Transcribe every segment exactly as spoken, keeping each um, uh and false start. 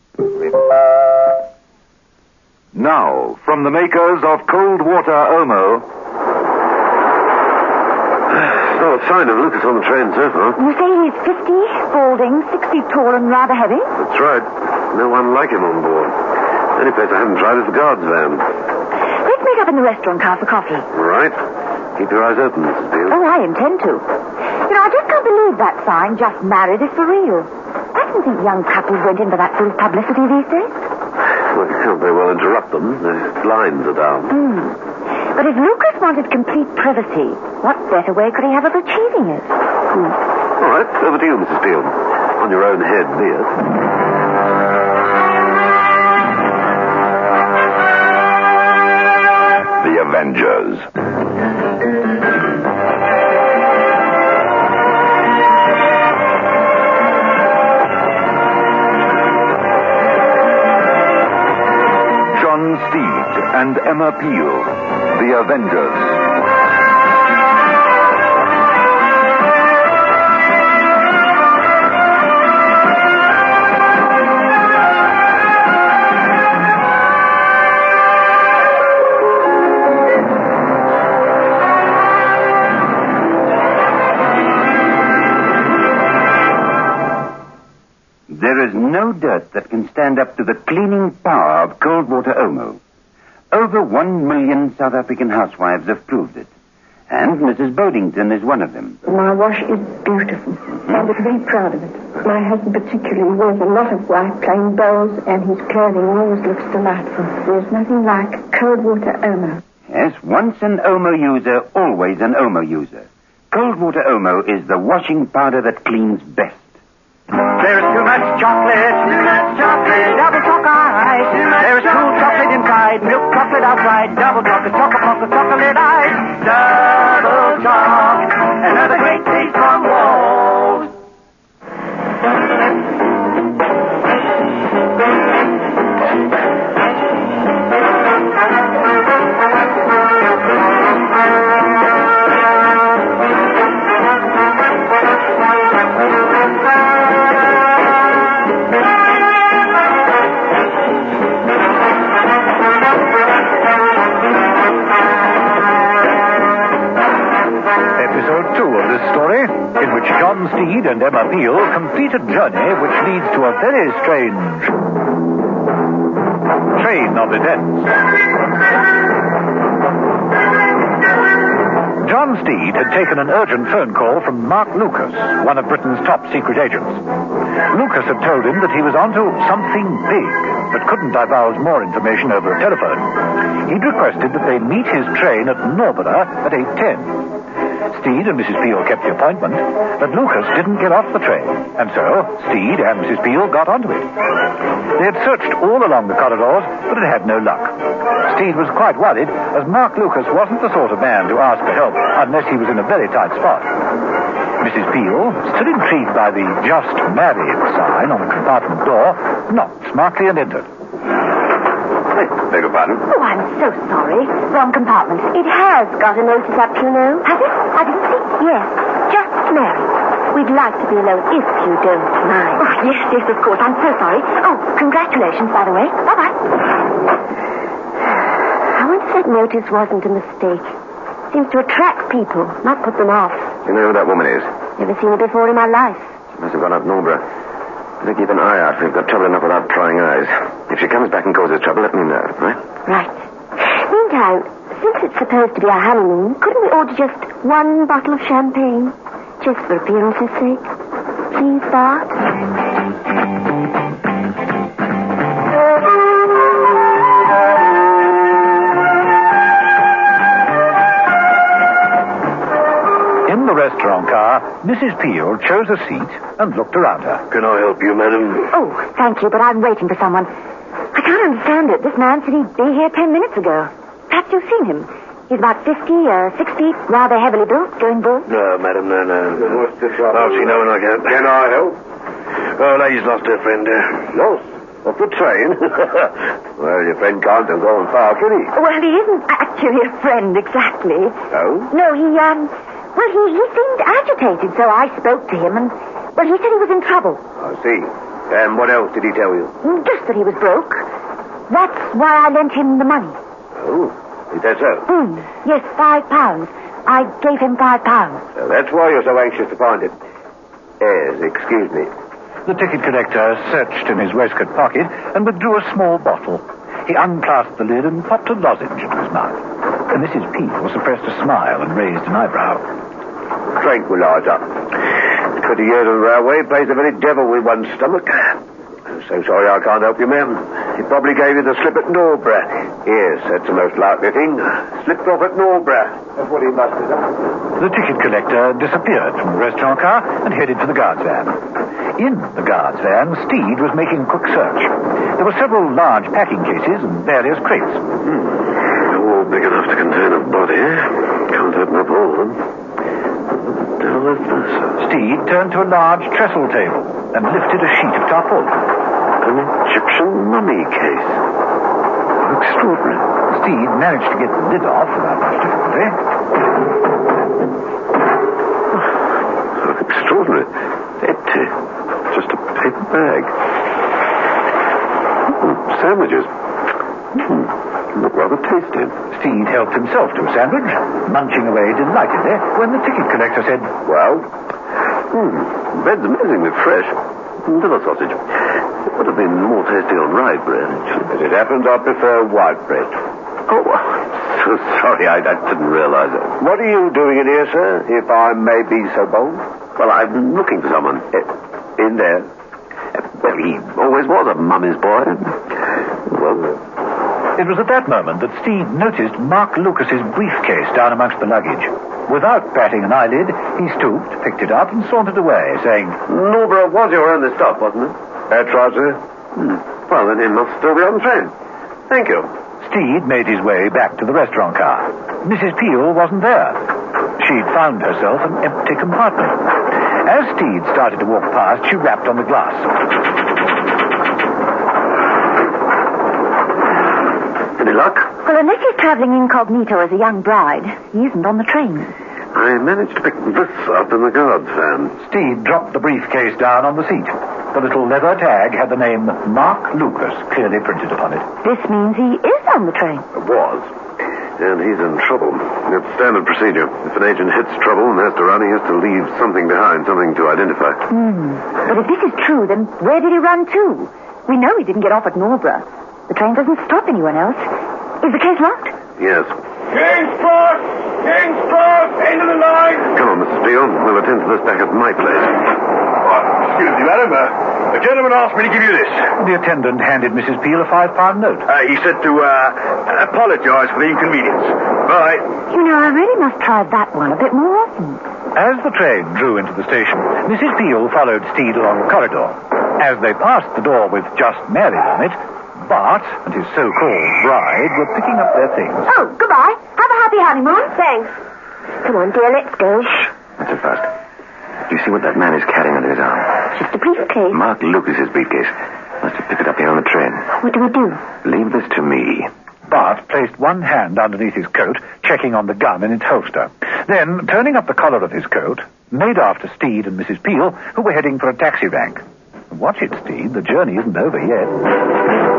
Now, from the makers of Cold Water Omo... No sign of Lucas on the train so far. You say he's fifty, balding, six feet tall, and rather heavy? That's right. No one like him on board. The only place I haven't tried is the guard's van. Let's meet up in the restaurant car for coffee. Right. Keep your eyes open, Missus Beale. Oh, I intend to. You know, I just can't believe that sign, just married, is for real. I didn't think young couples went in for that sort of publicity these days. Well, you can't very well interrupt them. The blinds are down. Hmm. But if Lucas wanted complete privacy, what better way could he have of achieving it? Hmm. All right, over to you, Missus Beale. On your own head, be it. The Avengers. John Steed and Emma Peel. The Avengers. There is no dirt that can stand up to the cleaning power of Cold Water Omo. Over one million South African housewives have proved it. And Missus Bodington is one of them. My wash is beautiful. Mm-hmm. I'm very proud of it. My husband particularly wears a lot of white plain bows, and his clothing always looks delightful. There's nothing like Cold Water Omo. Yes, once an Omo user, always an Omo user. Cold Water Omo is the washing powder that cleans best. There's too much chocolate, too much chocolate, double chocolate ice. There's cool chocolate inside, milk chocolate outside, double chocolate, chocolate, chocolate, chocolate ice. Double chocolate, another great taste from Walt. John Steed and Emma Peel complete a journey which leads to a very strange train of events. John Steed had taken an urgent phone call from Mark Lucas, one of Britain's top secret agents. Lucas had told him that he was onto something big, but couldn't divulge more information over the telephone. He'd requested that they meet his train at Norborough at eight ten. Steed and Missus Peel kept the appointment, but Lucas didn't get off the train, and so Steed and Missus Peel got onto it. They had searched all along the corridors, but had had no luck. Steed was quite worried, as Mark Lucas wasn't the sort of man to ask for help unless he was in a very tight spot. Missus Peel, still intrigued by the Just Married sign on the compartment door, knocked smartly and entered. Hey, beg your pardon? Oh, I'm so sorry. Wrong compartment. It has got a notice up, you know. Has it? I didn't see. Yes. Just married. We'd like to be alone if you don't mind. Oh, yes, yes, of course. I'm so sorry. Oh, congratulations, by the way. Bye-bye. I wonder if that notice wasn't a mistake. Seems to attract people, not put them off. You know who that woman is? Never seen her before in my life. She must have gone up Norborough. Better keep an eye out. We've got trouble enough without prying eyes. If she comes back and causes trouble, let me know, right? Right. Meantime, since it's supposed to be our honeymoon, couldn't we order just one bottle of champagne? Just for appearance's sake. Please, Bart? In the restaurant car, Missus Peel chose a seat and looked around her. Can I help you, madam? Oh, thank you, but I'm waiting for someone. I can't understand it. This man said he'd be here ten minutes ago. Perhaps you've seen him. He's about fifty, uh, six feet, rather heavily built, going bald. No, madam, no, no. What's the trouble? I'll see no one I can. Can I help? Oh, lady's lost her friend. Uh, lost? Off the train? Well, your friend can't have gone far, can he? Well, he isn't actually a friend, exactly. Oh? No, he, um... Well, he, he seemed agitated, so I spoke to him, and... Well, he said he was in trouble. I see. And what else did he tell you? Just that he was broke. That's why I lent him the money. Oh, is that so? Hmm. Yes, five pounds. I gave him five pounds. So that's why you're so anxious to find him. Yes, excuse me. The ticket collector searched in his waistcoat pocket and withdrew a small bottle. He unclasped the lid and popped a lozenge into his mouth. And Missus Peel suppressed a smile and raised an eyebrow. Tranquilizer. Twenty years on the railway plays the very devil with one's stomach. I'm so sorry I can't help you, ma'am. He probably gave you the slip at Norbury. Yes, that's the most likely thing. Slipped off at Norbury. That's what he must have done. The ticket collector disappeared from the restaurant car and headed for the guard's van. In the guard's van, Steed was making a quick search. There were several large packing cases and various crates. Hmm. All big enough to contain a body. Can't open up all of them. Steed turned to a large trestle table and lifted a sheet of tarpaulin. An Egyptian mummy case. How extraordinary. Steed managed to get the lid off without much difficulty. How extraordinary. Empty. Just a paper bag. Mm, sandwiches. Mm, look rather tasty. Steed helped himself to a sandwich, munching away delightedly when the ticket collector said, Well, mm, bread's amazingly fresh. Liver sausage. It would have been more tasty on rye bread. As it happens, I prefer white bread. Oh, so sorry, I, I didn't realize it. What are you doing in here, sir, if I may be so bold? Well, I'm looking for someone. Uh, in there. Uh, well, he always was a mummy's boy. Well... It was at that moment that Steed noticed Mark Lucas's briefcase down amongst the luggage. Without batting an eyelid, he stooped, picked it up, and sauntered away, saying, Norbury was your only stop, wasn't it? That's right, sir. Hmm. Well, then he must still be on the train. Thank you. Steed made his way back to the restaurant car. Missus Peel wasn't there. She'd found herself an empty compartment. As Steed started to walk past, she rapped on the glass. Any luck? Well, unless he's travelling incognito as a young bride, he isn't on the train. I managed to pick this up in the guard's van. Steed dropped the briefcase down on the seat. The little leather tag had the name Mark Lucas clearly printed upon it. This means he is on the train. Was. And he's in trouble. It's standard procedure. If an agent hits trouble and has to run, he has to leave something behind, something to identify. Hmm. But if this is true, then where did he run to? We know he didn't get off at Norbury. The train doesn't stop anyone else. Is the case locked? Yes. King's Cross! King's Cross! End of the line! Come on, Missus Peel. We'll attend to this back at my place. Oh, excuse me, madam. Uh, a gentleman asked me to give you this. The attendant handed Missus Peel a five-pound note. Uh, he said to uh, apologize for the inconvenience. Bye. You know, I really must try that one a bit more often. As the train drew into the station, Missus Peel followed Steed along the corridor. As they passed the door with Just Mary on it, Bart and his so-called bride were picking up their things. Oh, goodbye. Have a happy honeymoon. Thanks. Come on, dear, let's go. Shh. Not so fast. Do you see what that man is carrying under his arm? Just a briefcase. Mark Lucas's briefcase. Must have picked it up here on the train. What do we do? Leave this to me. Bart placed one hand underneath his coat, checking on the gun in its holster. Then, turning up the collar of his coat, made after Steed and Missus Peel, who were heading for a taxi rank. Watch it, Steed. The journey isn't over yet.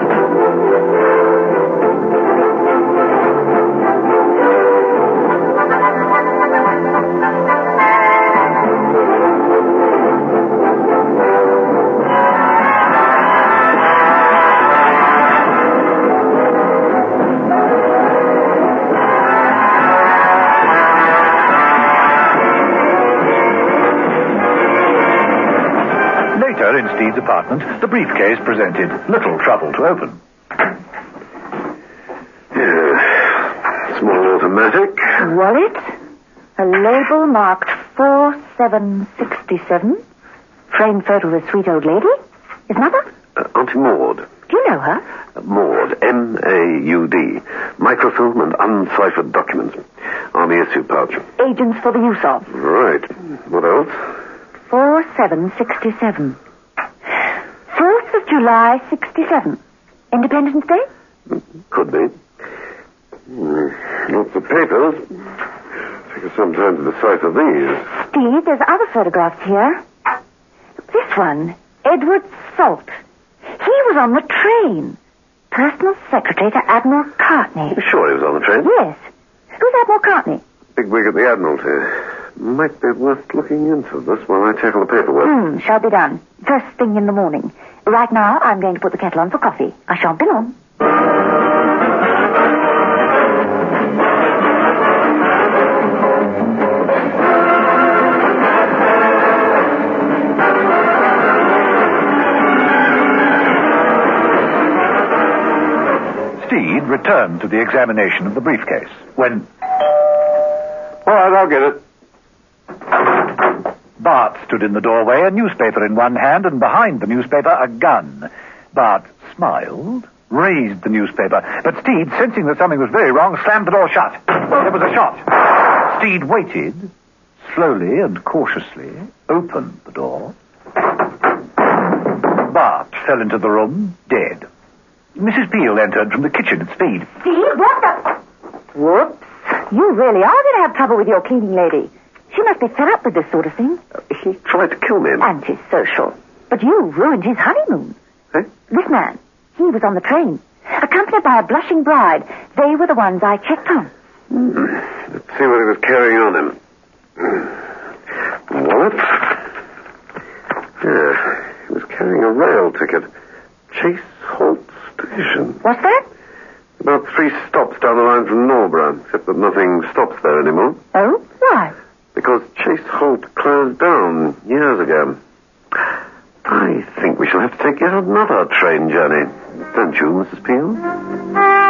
In Steed's apartment, the briefcase presented little trouble to open. Yeah. Small automatic. Wallet. A label marked four seven six seven. Framed photo of a sweet old lady. His mother? Uh, Auntie Maud. Do you know her? Uh, Maud. M A U D. Microfilm and unciphered documents. Army issue pouch. Agents for the use of. Right. What else? four seven six seven. fourth of July, sixty-seven. Independence Day? Could be. Mm, lots of papers. Take us some time to decipher these. Steve, there's other photographs here. This one. Edward Salt. He was on the train. Personal secretary to Admiral Cartney. You sure he was on the train? Yes. Who's Admiral Cartney? Big wig at the Admiralty. Might be worth looking into this while I tackle the paperwork. Hmm, shall be done. First thing in the morning. Right now, I'm going to put the kettle on for coffee. I shan't be long. Steed returned to the examination of the briefcase when... All right, I'll get it. Bart stood in the doorway, a newspaper in one hand, and behind the newspaper, a gun. Bart smiled, raised the newspaper, but Steed, sensing that something was very wrong, slammed the door shut. There was a shot. Steed waited, slowly and cautiously, opened the door. Bart fell into the room, dead. Missus Peel entered from the kitchen at speed. Steve, what the... Whoops. You really are going to have trouble with your cleaning lady. She must be fed up with this sort of thing. Uh, he tried to kill me. Antisocial. But you ruined his honeymoon. Eh? This man, he was on the train, accompanied by a blushing bride. They were the ones I checked on. Mm. Let's see what he was carrying on him. Mm. Wallet? Yeah, he was carrying a rail ticket. Chase Holt Station. What's that? About three stops down the line from Norborough, except that nothing stops there anymore. Oh? Why? Because Chase Holt closed down years ago. I think we shall have to take yet another train journey. Don't you, Missus Peel?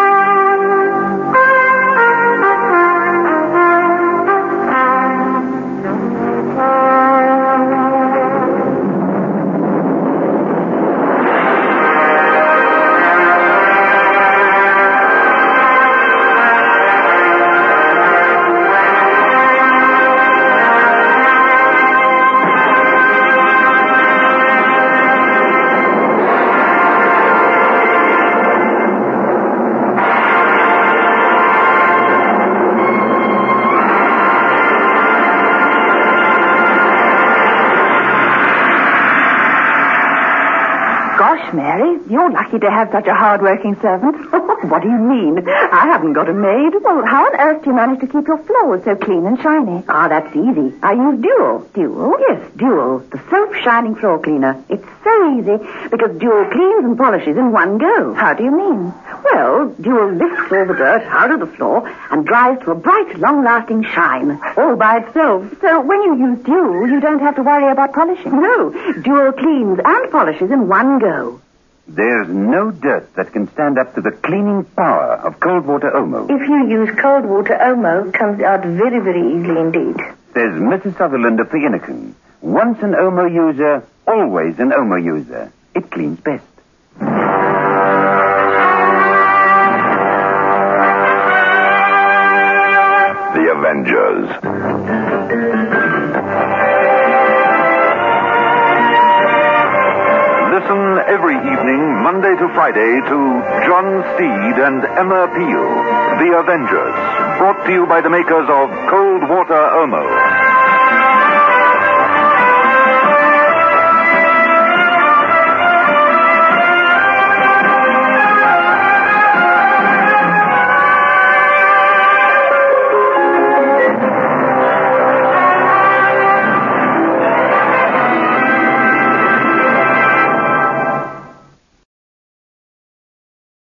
Mary, you're lucky to have such a hard-working servant. What do you mean? I haven't got a maid. Well, how on earth do you manage to keep your floors so clean and shiny? Ah, that's easy. I use Dual. Dual? Yes, Dual. The self-shining floor cleaner. It's so easy because Dual cleans and polishes in one go. How do you mean? Well, Dual lifts all the dirt out of the floor and dries to a bright, long-lasting shine, all by itself. So when you use Dual, you don't have to worry about polishing. No, Dual cleans and polishes in one go. There's no dirt that can stand up to the cleaning power of cold water Omo. If you use cold water Omo, it comes out very, very easily indeed. Says Missus Sutherland of Fiannacan. Once an Omo user, always an Omo user. It cleans best. The Avengers. Listen every evening, Monday to Friday, to John Steed and Emma Peel, The Avengers, brought to you by the makers of Cold Water Omo.